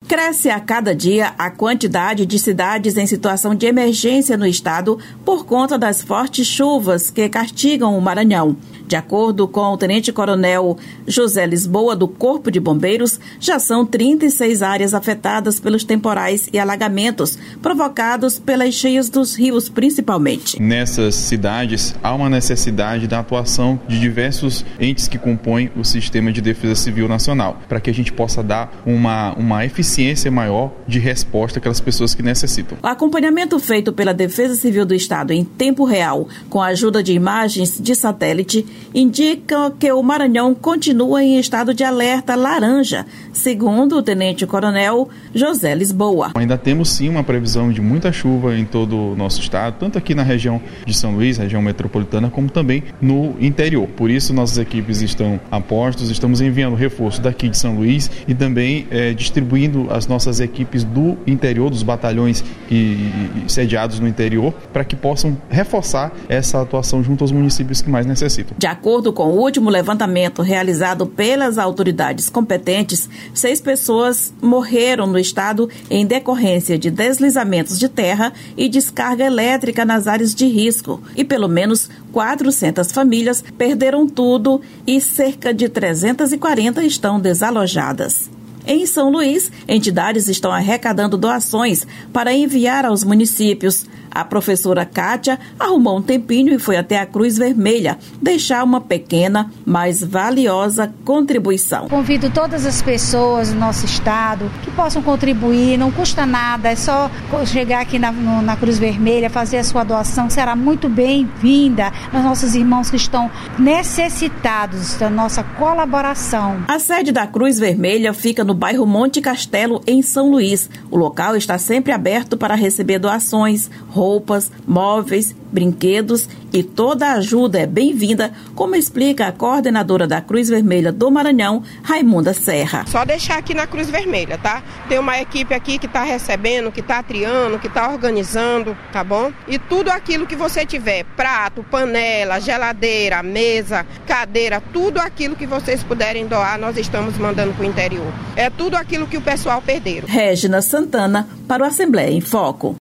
Cresce a cada dia a quantidade de cidades em situação de emergência no estado por conta das fortes chuvas que castigam o Maranhão. De acordo com o tenente-coronel José Lisboa, do Corpo de Bombeiros, já são 36 áreas afetadas pelos temporais e alagamentos provocados pelas cheias dos rios, principalmente. Nessas cidades, há uma necessidade da atuação de diversos entes que compõem o Sistema de Defesa Civil Nacional, para que a gente possa dar uma eficiência maior de resposta àquelas pessoas que necessitam. O acompanhamento feito pela Defesa Civil do Estado em tempo real, com a ajuda de imagens de satélite, indica que o Maranhão continua em estado de alerta laranja, segundo o tenente-coronel José Lisboa. Ainda temos sim uma previsão de muita chuva em todo o nosso estado, tanto aqui na região de São Luís, região metropolitana, como também no interior. Por isso, nossas equipes estão a postos, estamos enviando reforço daqui de São Luís e também distribuindo as nossas equipes do interior, dos batalhões sediados no interior, para que possam reforçar essa atuação junto aos municípios que mais necessitam. De acordo com o último levantamento realizado pelas autoridades competentes, 6 pessoas morreram no estado em decorrência de deslizamentos de terra e descarga elétrica nas áreas de risco, e pelo menos 400 famílias perderam tudo e cerca de 340 estão desalojadas. Em São Luís, entidades estão arrecadando doações para enviar aos municípios. A professora Kátia arrumou um tempinho e foi até a Cruz Vermelha deixar uma pequena, mas valiosa contribuição. Convido todas as pessoas do nosso estado que possam contribuir, não custa nada, é só chegar aqui na Cruz Vermelha, fazer a sua doação, será muito bem-vinda aos nossos irmãos que estão necessitados da nossa colaboração. A sede da Cruz Vermelha fica no bairro Monte Castelo, em São Luís. O local está sempre aberto para receber doações, roupas, móveis, brinquedos e toda a ajuda é bem-vinda, como explica a coordenadora da Cruz Vermelha do Maranhão, Raimunda Serra. Só deixar aqui na Cruz Vermelha, tá? Tem uma equipe aqui que está recebendo, que está triando, que está organizando, tá bom? E tudo aquilo que você tiver, prato, panela, geladeira, mesa, cadeira, tudo aquilo que vocês puderem doar, nós estamos mandando para o interior. É tudo aquilo que o pessoal perderam. Régina Santana, para o Assembleia em Foco.